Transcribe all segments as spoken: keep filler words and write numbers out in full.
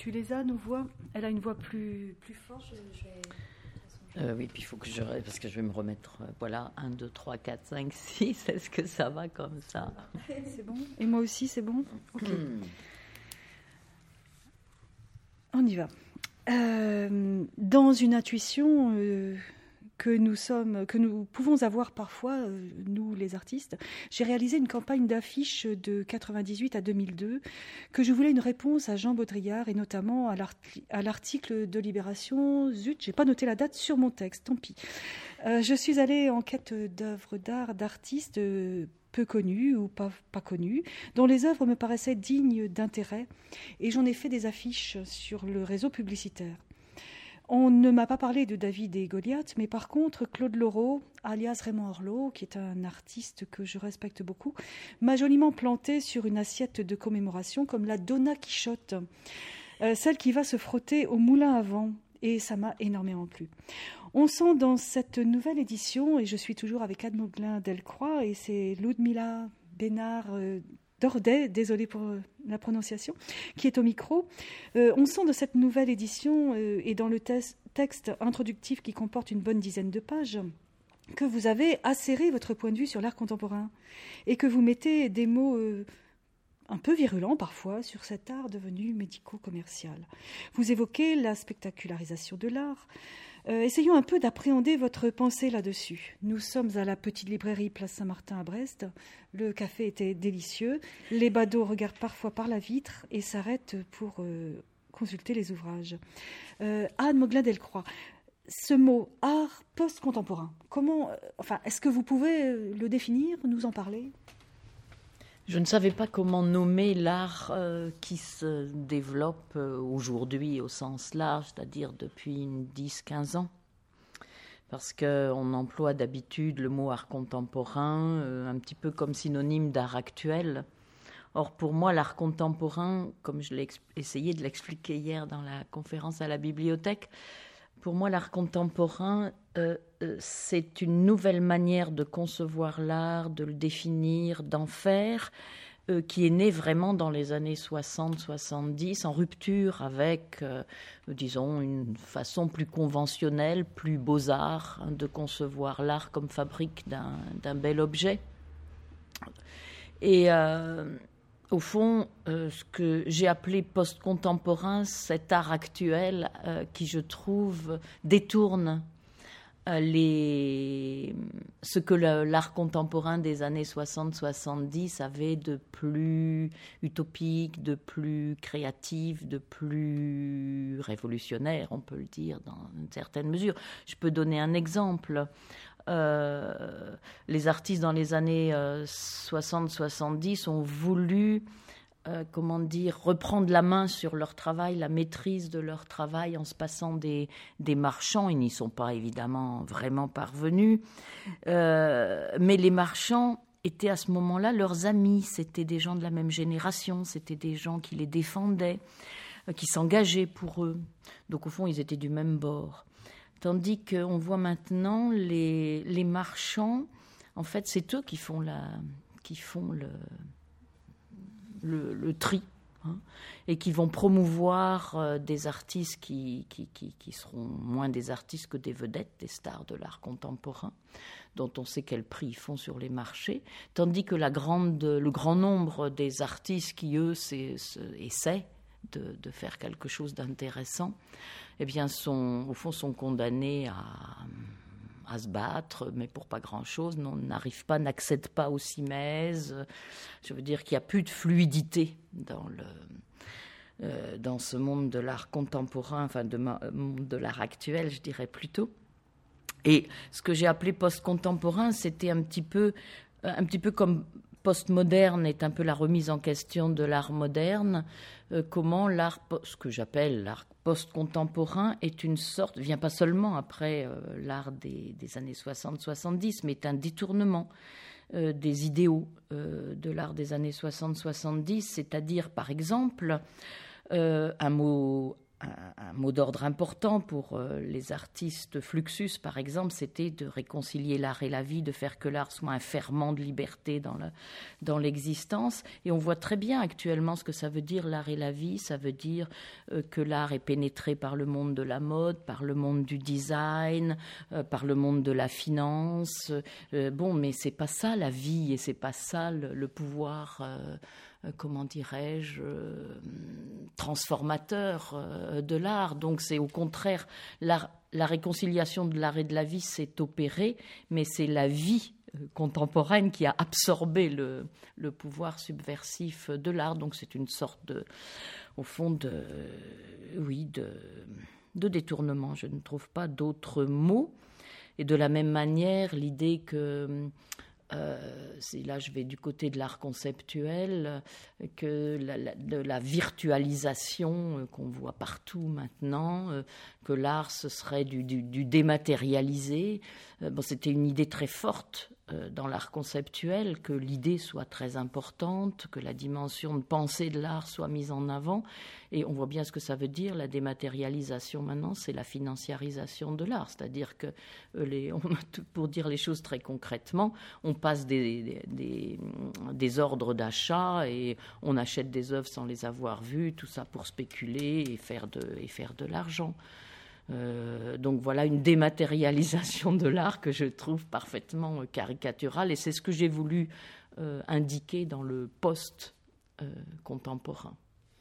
tu les as, nos voix? Elle a une voix plus, plus forte. Je, je vais... Euh, oui, puis il faut que je... Parce que je vais me remettre... Euh, voilà, un, deux, trois, quatre, cinq, six. Est-ce que ça va comme ça? C'est bon. Et moi aussi, c'est bon? Ok. Hmm. On y va. Euh, dans une intuition... Euh... que nous sommes, que nous pouvons avoir parfois, euh, nous les artistes, j'ai réalisé une campagne d'affiches de quatre-vingt-dix-huit à deux mille deux, que je voulais une réponse à Jean Baudrillard et notamment à, l'arti- à l'article de Libération. Zut, j'ai pas noté la date sur mon texte, tant pis. Euh, je suis allée en quête d'œuvres d'art d'artistes euh, peu connus ou pas, pas connus, dont les œuvres me paraissaient dignes d'intérêt, et j'en ai fait des affiches sur le réseau publicitaire. On ne m'a pas parlé de David et Goliath, mais par contre, Claude Laureau, alias Raymond Orlot, qui est un artiste que je respecte beaucoup, m'a joliment planté sur une assiette de commémoration comme la Donna Quichotte, euh, celle qui va se frotter au moulin à vent, et ça m'a énormément plu. On sent dans cette nouvelle édition, et je suis toujours avec Anne Mauglin-Delcroix, et c'est Ludmila Bénard euh, Dordet, désolée pour la prononciation, qui est au micro. Euh, on sent de cette nouvelle édition euh, et dans le te- texte introductif qui comporte une bonne dizaine de pages que vous avez acéré votre point de vue sur l'art contemporain et que vous mettez des mots euh, un peu virulents parfois sur cet art devenu médico-commercial. Vous évoquez la spectacularisation de l'art. Euh, essayons un peu d'appréhender votre pensée là-dessus. Nous sommes à la petite librairie Place Saint-Martin à Brest. Le café était délicieux. Les badauds regardent parfois par la vitre et s'arrêtent pour euh, consulter les ouvrages. Euh, Anne Mauglin-Delcroix, ce mot art post-contemporain, comment, euh, enfin, est-ce que vous pouvez le définir, nous en parler ? Je ne savais pas comment nommer l'art euh, qui se développe euh, aujourd'hui au sens large, c'est-à-dire depuis dix à quinze ans. Parce qu'on emploie d'habitude le mot art contemporain euh, un petit peu comme synonyme d'art actuel. Or, pour moi, l'art contemporain, comme je l'ai exp- essayé de l'expliquer hier dans la conférence à la bibliothèque, pour moi, l'art contemporain, euh, euh, c'est une nouvelle manière de concevoir l'art, de le définir, d'en faire, euh, qui est née vraiment dans les années soixante soixante-dix, en rupture avec, euh, disons, une façon plus conventionnelle, plus beaux-arts, hein, de concevoir l'art comme fabrique d'un, d'un bel objet. Et... Euh, Au fond, euh, ce que j'ai appelé post-contemporain, cet art actuel euh, qui, je trouve, détourne euh, les... ce que le, l'art contemporain des années soixante soixante-dix avait de plus utopique, de plus créatif, de plus révolutionnaire, on peut le dire dans une certaine mesure. Je peux donner un exemple. Euh, les artistes dans les années euh, soixante soixante-dix ont voulu, euh, comment dire, reprendre la main sur leur travail, la maîtrise de leur travail en se passant des, des marchands. Ils n'y sont pas évidemment vraiment parvenus, euh, mais les marchands étaient à ce moment-là leurs amis, c'était des gens de la même génération, c'était des gens qui les défendaient, euh, qui s'engageaient pour eux. Donc au fond, ils étaient du même bord. Tandis qu'on voit maintenant les, les marchands, en fait, c'est eux qui font, la, qui font le, le, le tri, hein, et qui vont promouvoir euh, des artistes qui, qui, qui, qui seront moins des artistes que des vedettes, des stars de l'art contemporain, dont on sait quel prix ils font sur les marchés, tandis que la grande, le grand nombre des artistes qui, eux, c'est, c'est, essaient de, de faire quelque chose d'intéressant, eh bien, sont, au fond, sont condamnés à, à se battre, mais pour pas grand-chose, non, n'arrivent pas, n'accèdent pas aux cimaises. Je veux dire qu'il n'y a plus de fluidité dans, le, euh, dans ce monde de l'art contemporain, enfin, de, monde de l'art actuel, je dirais plutôt. Et ce que j'ai appelé post-contemporain, c'était un petit peu, un petit peu comme... Postmoderne est un peu la remise en question de l'art moderne. Euh, comment l'art, ce que j'appelle l'art post-contemporain, est une sorte, vient pas seulement après euh, l'art des, des années soixante soixante-dix, mais est un détournement euh, des idéaux euh, de l'art des années soixante soixante-dix, c'est-à-dire, par exemple, euh, un mot un, un mot d'ordre important pour euh, les artistes. Fluxus, par exemple, c'était de réconcilier l'art et la vie, de faire que l'art soit un ferment de liberté dans, le, dans l'existence. Et on voit très bien actuellement ce que ça veut dire, l'art et la vie. Ça veut dire euh, que l'art est pénétré par le monde de la mode, par le monde du design, euh, par le monde de la finance. Euh, bon, mais c'est pas ça la vie, et c'est pas ça le, le pouvoir... Euh, comment dirais-je, euh, transformateur euh, de l'art. Donc c'est au contraire, la, la réconciliation de l'art et de la vie s'est opérée, mais c'est la vie euh, contemporaine qui a absorbé le, le pouvoir subversif de l'art. Donc c'est une sorte de, au fond, de, euh, oui, de, de détournement. Je ne trouve pas d'autres mots. Et de la même manière, l'idée que... Euh, c'est là je vais du côté de l'art conceptuel, que la, la, de la virtualisation euh, qu'on voit partout maintenant, euh, que l'art ce serait du, du, du dématérialisé. Euh, bon, c'était une idée très forte euh, dans l'art conceptuel, que l'idée soit très importante, que la dimension de pensée de l'art soit mise en avant, et on voit bien ce que ça veut dire. La dématérialisation maintenant, c'est la financiarisation de l'art, c'est-à-dire que euh, les, on, pour dire les choses très concrètement, on passe des, des, des, des ordres d'achat et on achète des œuvres sans les avoir vues, tout ça pour spéculer et faire de, et faire de l'argent. Euh, donc voilà une dématérialisation de l'art que je trouve parfaitement caricaturale, et c'est ce que j'ai voulu euh, indiquer dans le post-contemporain.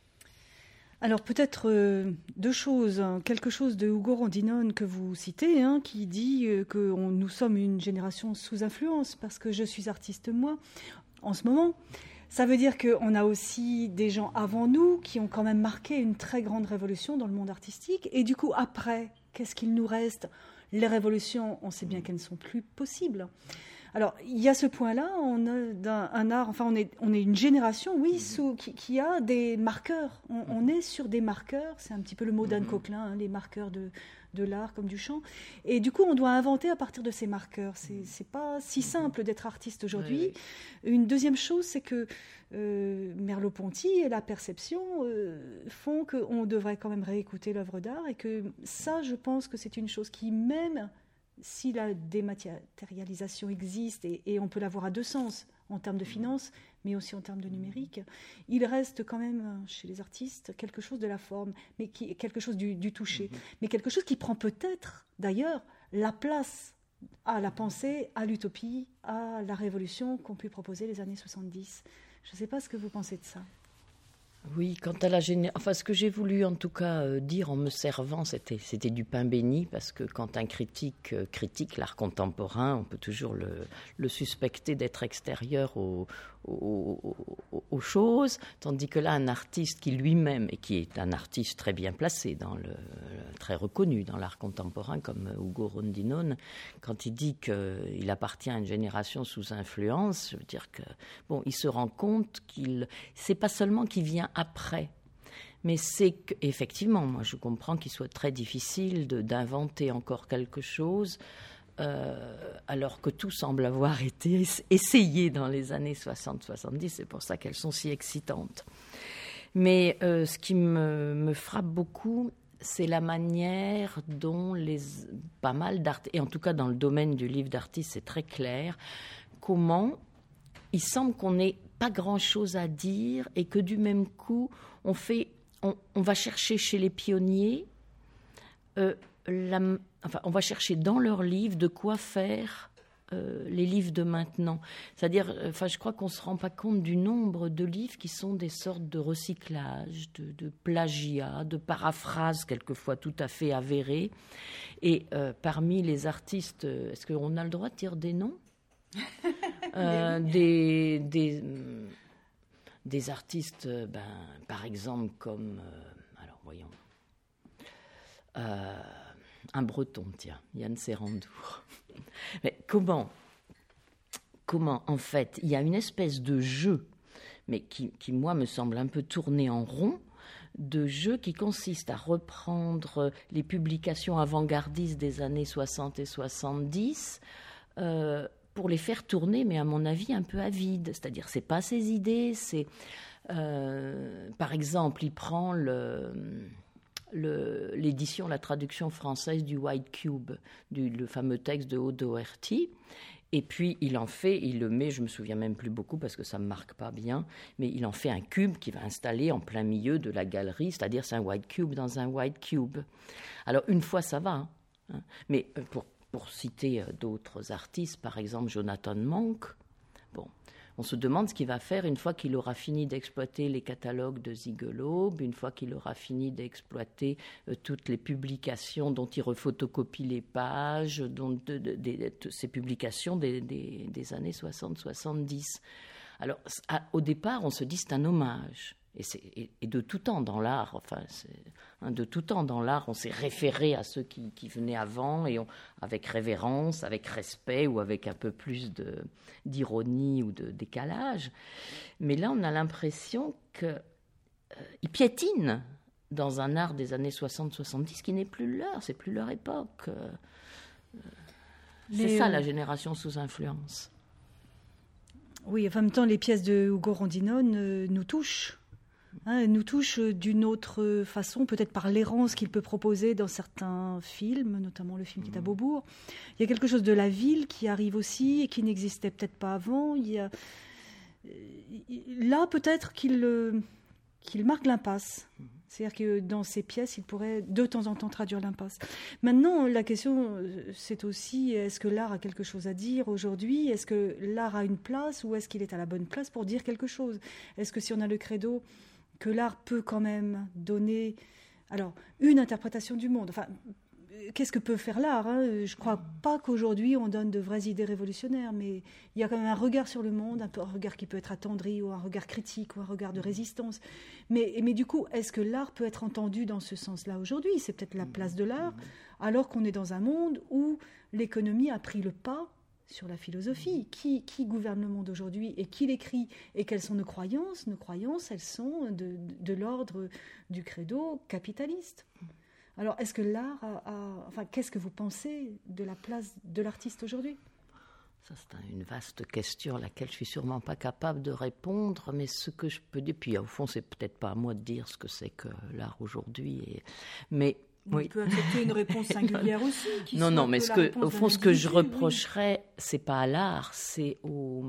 Alors peut-être euh, deux choses. Hein. Quelque chose de Ugo Rondinone que vous citez, hein, qui dit euh, que on, nous sommes une génération sous influence, parce que je suis artiste moi, en ce moment. Ça veut dire qu'on a aussi des gens avant nous qui ont quand même marqué une très grande révolution dans le monde artistique. Et du coup, après, qu'est-ce qu'il nous reste ? Les révolutions, on sait bien qu'elles ne sont plus possibles. Alors, il y a ce point-là, on a d'un, un art, enfin, on est, on est une génération, oui, sous, qui, qui a des marqueurs. On, on est sur des marqueurs, c'est un petit peu le mot d'Anne Coquelin, hein, les marqueurs de, de l'art comme du chant. Et du coup, on doit inventer à partir de ces marqueurs. C'est, c'est pas si simple d'être artiste aujourd'hui. Oui, oui. Une deuxième chose, c'est que euh, Merleau-Ponty et la perception euh, font qu'on devrait quand même réécouter l'œuvre d'art, et que ça, je pense que c'est une chose qui, même... si la dématérialisation existe, et, et on peut l'avoir à deux sens, en termes de finances, mais aussi en termes de numérique, il reste quand même chez les artistes quelque chose de la forme, mais qui, quelque chose du, du toucher, mmh. mais quelque chose qui prend peut-être, d'ailleurs, la place à la pensée, à l'utopie, à la révolution qu'ont pu proposer les années soixante-dix. Je ne sais pas ce que vous pensez de ça. Oui, quant à la géné... enfin, ce que j'ai voulu en tout cas euh, dire en me servant, c'était, c'était du pain béni, parce que quand un critique euh, critique l'art contemporain, on peut toujours le, le suspecter d'être extérieur aux, aux, aux, aux choses, tandis que là, un artiste qui lui-même, et qui est un artiste très bien placé, dans le, très reconnu dans l'art contemporain, comme Ugo Rondinone, quand il dit qu'il appartient à une génération sous influence, je veux dire que, bon, il se rend compte qu'il, c'est pas seulement qu'il vient après. Mais c'est qu'effectivement, moi je comprends qu'il soit très difficile de, d'inventer encore quelque chose, euh, alors que tout semble avoir été essayé dans les années soixante soixante-dix, c'est pour ça qu'elles sont si excitantes. Mais euh, ce qui me, me frappe beaucoup, c'est la manière dont les, pas mal d'artistes, et en tout cas dans le domaine du livre d'artiste, c'est très clair, comment il semble qu'on n'ait pas grand-chose à dire, et que du même coup, on, fait, on, on va chercher chez les pionniers, euh, la, enfin, on va chercher dans leurs livres de quoi faire euh, les livres de maintenant. C'est-à-dire, enfin, je crois qu'on ne se rend pas compte du nombre de livres qui sont des sortes de recyclage, de, de plagiat, de paraphrases, quelquefois tout à fait avérées. Et euh, parmi les artistes, est-ce qu'on a le droit de dire des noms ? Euh, des, des, des artistes, ben, par exemple, comme, euh, alors voyons, euh, un breton, tiens, Yann Serrandour. Mais comment, comment, en fait, il y a une espèce de jeu, mais qui, qui, moi, me semble un peu tourné en rond, de jeu qui consiste à reprendre les publications avant-gardistes des années soixante et soixante-dix, euh, pour les faire tourner, mais à mon avis un peu à vide. C'est-à-dire, c'est pas ses idées, c'est... Euh, par exemple, il prend le, le, l'édition, la traduction française du White Cube, du, le fameux texte de Aude O'Herty. Et puis, il en fait, il le met, je ne me souviens même plus beaucoup parce que ça ne me marque pas bien, mais il en fait un cube qu'il va installer en plein milieu de la galerie, c'est-à-dire c'est un white cube dans un white cube. Alors, une fois, ça va, hein, mais pour, pour citer d'autres artistes, par exemple Jonathan Monk, bon, on se demande ce qu'il va faire une fois qu'il aura fini d'exploiter les catalogues de Ziegelaub, une fois qu'il aura fini d'exploiter euh, toutes les publications dont il refotocopie les pages, dont de, de, de, de, de, ces publications des, des, des années soixante soixante-dix. Alors, à, au départ, on se dit c'est un hommage. Et, c'est, et, et de tout temps dans l'art, enfin, c'est, hein, de tout temps dans l'art, on s'est référé à ceux qui, qui venaient avant, et on, avec révérence, avec respect, ou avec un peu plus de, d'ironie ou de décalage. Mais là, on a l'impression qu'il euh, piétine dans un art des années soixante soixante-dix qui n'est plus leur, c'est plus leur époque. Euh, c'est Mais ça, euh... la génération sous influence. Oui, en même temps, les pièces de Ugo Rondinone euh, nous touchent. Hein, nous touche d'une autre façon, peut-être par l'errance qu'il peut proposer dans certains films, notamment le film qui est à Beaubourg. Il y a quelque chose de la ville qui arrive aussi et qui n'existait peut-être pas avant. Il y a... Là, peut-être qu'il, qu'il marque l'impasse. C'est-à-dire que dans ces pièces, il pourrait de temps en temps traduire l'impasse. Maintenant, la question, c'est aussi, est-ce que l'art a quelque chose à dire aujourd'hui ? Est-ce que l'art a une place ou est-ce qu'il est à la bonne place pour dire quelque chose ? Est-ce que si on a le credo que l'art peut quand même donner alors, une interprétation du monde. Enfin, qu'est-ce que peut faire l'art, hein ? Je ne crois pas qu'aujourd'hui on donne de vraies idées révolutionnaires, mais il y a quand même un regard sur le monde, un, peu, un regard qui peut être attendri, ou un regard critique, ou un regard de résistance. Mais, mais du coup, est-ce que l'art peut être entendu dans ce sens-là aujourd'hui ? C'est peut-être la place de l'art, alors qu'on est dans un monde où l'économie a pris le pas sur la philosophie. Qui, qui gouverne le monde aujourd'hui et qui l'écrit ? Et quelles sont nos croyances ? Nos croyances, elles sont de, de, de l'ordre du credo capitaliste. Alors, est-ce que l'art a, a... Enfin, qu'est-ce que vous pensez de la place de l'artiste aujourd'hui ? Ça, c'est une vaste question à laquelle je ne suis sûrement pas capable de répondre, mais ce que je peux dire... Puis, au fond, c'est peut-être pas à moi de dire ce que c'est que l'art aujourd'hui. Et... Mais... Oui. On peut accepter une réponse singulière aussi. Qui non, non, mais ce que, au fond, ce que je reprocherais, oui. c'est pas à l'art, c'est au,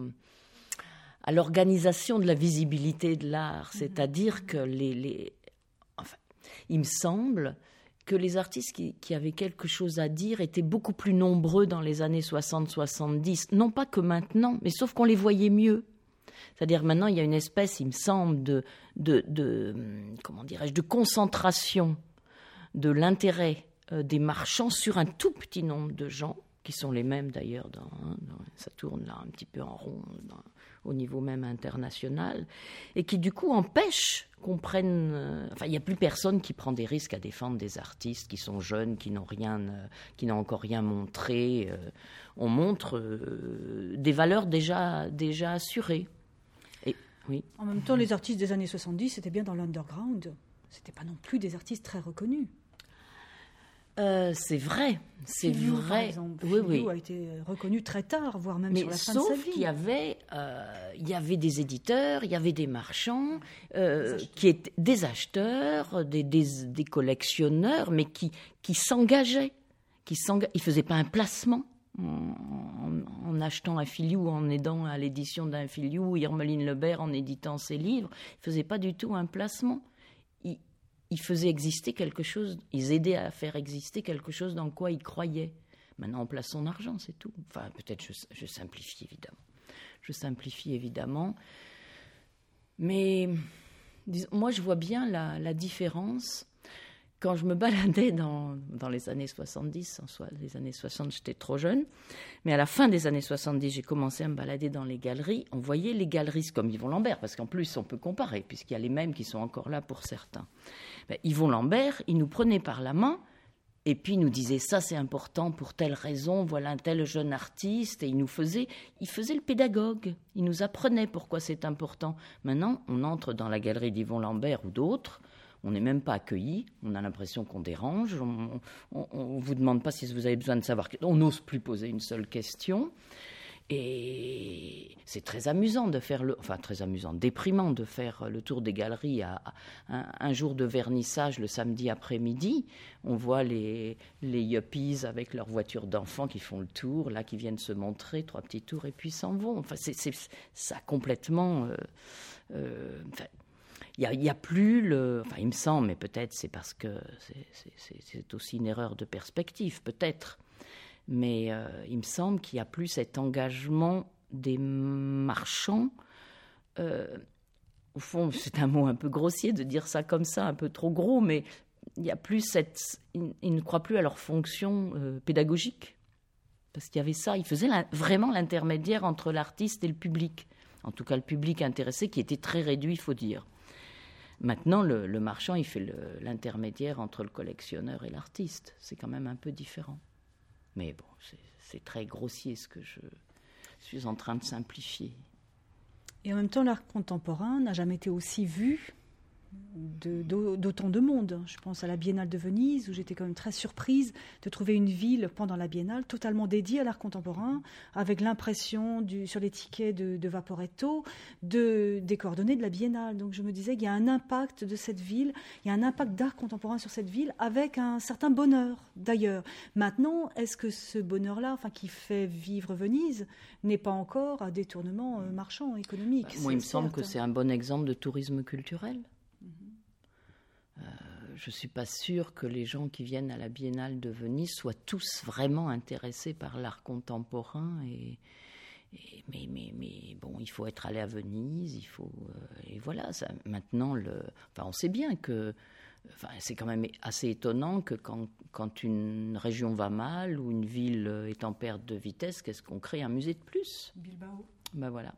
à l'organisation de la visibilité de l'art. Mm-hmm. C'est-à-dire que les, les, enfin, il me semble que les artistes qui, qui avaient quelque chose à dire étaient beaucoup plus nombreux dans les années soixante soixante-dix. Non pas que maintenant, mais sauf qu'on les voyait mieux. C'est-à-dire maintenant, il y a une espèce, il me semble, de, de, de comment dirais-je, de concentration de l'intérêt euh, des marchands sur un tout petit nombre de gens, qui sont les mêmes d'ailleurs, dans, hein, dans, ça tourne là un petit peu en rond dans, au niveau même international, et qui du coup empêchent qu'on prenne... Euh, enfin, il n'y a plus personne qui prend des risques à défendre des artistes qui sont jeunes, qui n'ont, rien, euh, qui n'ont encore rien montré. Euh, on montre euh, des valeurs déjà, déjà assurées. Et, oui. En même temps, les artistes des années soixante-dix, c'était bien dans l'underground. Ce n'étaient pas non plus des artistes très reconnus. Euh, c'est vrai, c'est Filiou, vrai. Par exemple. Oui, Filiou oui. a été reconnu très tard, voire même Mais sur la fin sauf de sa vie. qu'il y avait, euh, il y avait des éditeurs, il y avait des marchands, euh, des qui étaient des acheteurs, des, des, des collectionneurs, mais qui, qui s'engageaient, qui s'enga... ils faisaient pas un placement. En, en, en achetant un Filiou, en aidant à l'édition d'un Filiou, Irmeline Lebert en éditant ses livres, ils ne faisaient pas du tout un placement. Ils, ils faisaient exister quelque chose, ils aidaient à faire exister quelque chose dans quoi ils croyaient. Maintenant, on place son argent, c'est tout. Enfin, peut-être je, je simplifie évidemment. Je simplifie évidemment. Mais disons, moi, je vois bien la, la différence. Quand je me baladais dans, dans les années soixante-dix, en soi, les années soixante, j'étais trop jeune, mais à la fin des années soixante-dix, j'ai commencé à me balader dans les galeries. On voyait les galeristes comme Yvon Lambert, parce qu'en plus, on peut comparer, puisqu'il y a les mêmes qui sont encore là pour certains. Ben, Yvon Lambert, il nous prenait par la main, et puis il nous disait, ça c'est important pour telle raison, voilà un tel jeune artiste, et il nous faisait, il faisait le pédagogue, il nous apprenait pourquoi c'est important. Maintenant, on entre dans la galerie d'Yvon Lambert ou d'autres, on n'est même pas accueilli, on a l'impression qu'on dérange, on ne vous demande pas si vous avez besoin de savoir, on n'ose plus poser une seule question. Et c'est très amusant de faire le, enfin très amusant, déprimant de faire le tour des galeries à, à un, un jour de vernissage le samedi après-midi. On voit les, les yuppies avec leurs voitures d'enfants qui font le tour, là qui viennent se montrer, trois petits tours et puis s'en vont. Enfin, c'est, c'est ça complètement. Euh, euh, enfin, il n'y a, a plus le. Enfin, il me semble, mais peut-être c'est parce que c'est, c'est, c'est, c'est aussi une erreur de perspective, peut-être. Mais euh, il me semble qu'il n'y a plus cet engagement des marchands. Euh, au fond, c'est un mot un peu grossier de dire ça comme ça, un peu trop gros, mais il y a plus cette. Ils, ils ne croient plus à leur fonction euh, pédagogique. Parce qu'il y avait ça, ils faisaient la, vraiment l'intermédiaire entre l'artiste et le public. En tout cas, le public intéressé, qui était très réduit, il faut dire. Maintenant, le, le marchand, il fait le, l'intermédiaire entre le collectionneur et l'artiste. C'est quand même un peu différent. Mais bon, c'est, c'est très grossier ce que je suis en train de simplifier. Et en même temps, l'art contemporain n'a jamais été aussi vu de, d'autant de monde. Je pense à la Biennale de Venise, où j'étais quand même très surprise de trouver une ville pendant la Biennale totalement dédiée à l'art contemporain, avec l'impression du, sur les tickets de, de Vaporetto de, des coordonnées de la Biennale. Donc je me disais qu'il y a un impact de cette ville, il y a un impact d'art contemporain sur cette ville, avec un certain bonheur d'ailleurs. Maintenant, est-ce que ce bonheur-là, enfin, qui fait vivre Venise, n'est pas encore un détournement euh, marchand, économique? Bah, moi, il me semble que c'est un bon exemple de tourisme culturel. Euh, je ne suis pas sûre que les gens qui viennent à la Biennale de Venise soient tous vraiment intéressés par l'art contemporain. Et, et, mais, mais, mais bon, il faut être allé à Venise, il faut... Euh, et voilà, ça, maintenant, le, enfin, on sait bien que... Enfin, c'est quand même assez étonnant que quand, quand une région va mal ou une ville est en perte de vitesse, qu'est-ce qu'on crée? Un musée de plus? Bilbao. Ben voilà.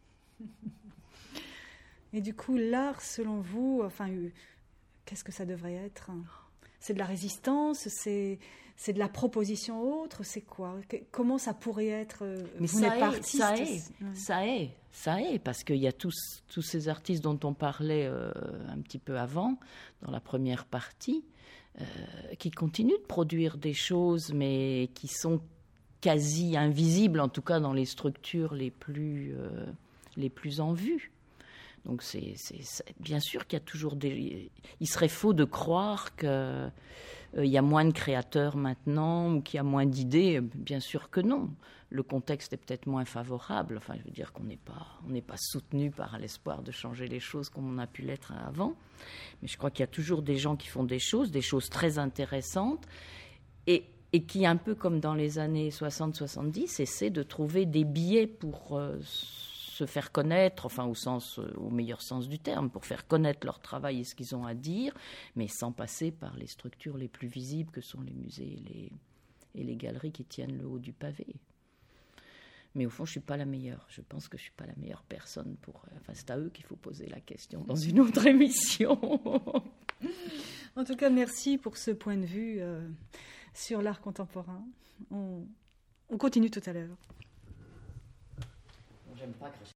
Et du coup, l'art, selon vous, enfin... Qu'est-ce que ça devrait être? C'est de la résistance, c'est, c'est de la proposition autre, c'est quoi? Comment ça pourrait être? Mais vous n'êtes pas artiste. Ça est, ouais. ça est, ça est, parce qu'il y a tous, tous ces artistes dont on parlait euh, un petit peu avant, dans la première partie, euh, qui continuent de produire des choses, mais qui sont quasi invisibles, en tout cas dans les structures les plus, euh, les plus en vue. Donc, c'est, c'est, c'est, bien sûr qu'il y a toujours des... Il serait faux de croire qu'il euh, y a moins de créateurs maintenant ou qu'il y a moins d'idées. Bien sûr que non. Le contexte est peut-être moins favorable. Enfin, je veux dire qu'on n'est pas, on n'est pas soutenu par l'espoir de changer les choses comme on a pu l'être avant. Mais je crois qu'il y a toujours des gens qui font des choses, des choses très intéressantes et, et qui, un peu comme dans les années soixante soixante-dix, essaient de trouver des biais pour... Euh, se faire connaître, enfin au sens, au meilleur sens du terme, pour faire connaître leur travail et ce qu'ils ont à dire, mais sans passer par les structures les plus visibles que sont les musées et les, et les galeries qui tiennent le haut du pavé. Mais au fond, je ne suis pas la meilleure. Je pense que je ne suis pas la meilleure personne pour... Enfin, c'est à eux qu'il faut poser la question dans une autre émission. En tout cas, merci pour ce point de vue euh, sur l'art contemporain. On, on continue tout à l'heure. J'aime pas